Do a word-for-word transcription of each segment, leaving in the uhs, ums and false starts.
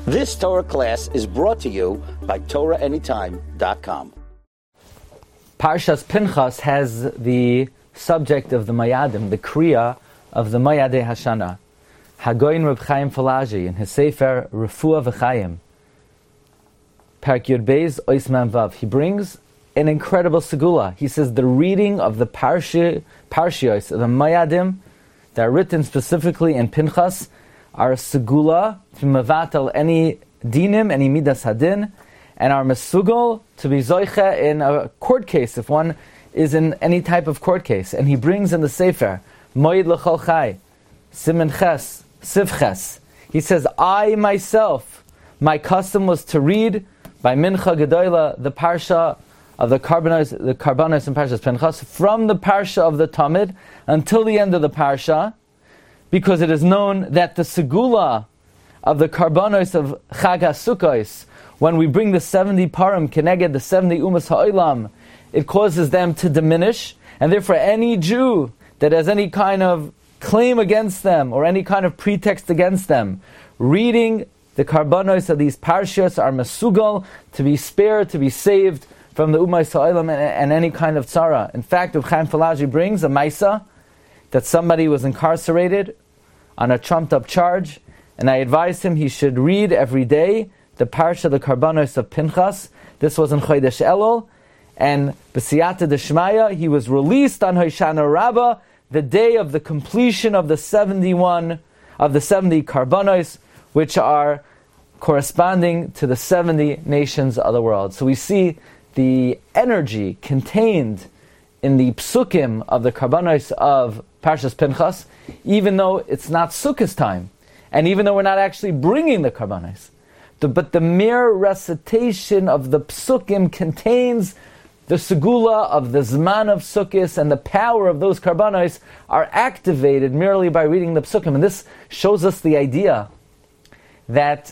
This Torah class is brought to you by Torah Anytime dot com. Parshas Pinchas has the subject of the Mayadim, the Kriya of the Mayadei Hashana. Hagoyin Reb Chaim Falaji in his Sefer Refuah V'Chaim, Parak Yud Beis Ois Mem Vav. He brings an incredible segula. He says the reading of the Parshi, Parshios, the Mayadim, that are written specifically in Pinchas, are a segula to mevatel any dinim, any midas hadin, and are mesugol to be zoiche in a court case, if one is in any type of court case. And he brings in the Sefer, Moed L'chol Chai, Simen Ches, Siv Ches. He says, I myself, my custom was to read by Mincha Gedoyla the Parsha of the Karbanos, the Karbanos and Parshas Pinchas, from the Parsha of the Tamid until the end of the Parsha, because it is known that the segula of the Karbanos of Chag HaSukkos, when we bring the seventy parim keneged the seventy umas ha'olam, it causes them to diminish, and therefore any Jew that has any kind of claim against them or any kind of pretext against them, reading the Karbanos of these Parshios are mesugal to be spared, to be saved from the umas ha'olam and, and any kind of tzara. In fact, Reb Chaim Falaji brings a maisa that somebody was incarcerated on a trumped-up charge, and I advised him he should read every day the Parsha, the Karbanos of Pinchas. This was in Chodesh Elul, and B'siyata D'Shmaya, he was released on Hoshana Rabbah, the day of the completion of the seventy-one, of the seventy Karbanos, which are corresponding to the seventy nations of the world. So we see the energy contained in the psukim of the Karbanos of Parshas Pinchas, even though it's not Sukkot time, and even though we're not actually bringing the Karbanos. The, but the mere recitation of the psukim contains the segula of the Zman of Sukkot, and the power of those Karbanos are activated merely by reading the psukim. And this shows us the idea that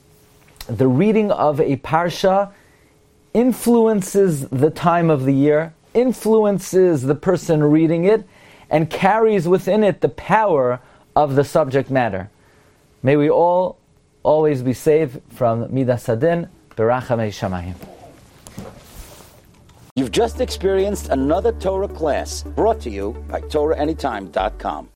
the reading of a Parsha influences the time of the year, influences the person reading it, and carries within it the power of the subject matter. May we all always be saved from Midas Hadin, Berachamei Shamayim. You've just experienced another Torah class brought to you by Torah Anytime dot com.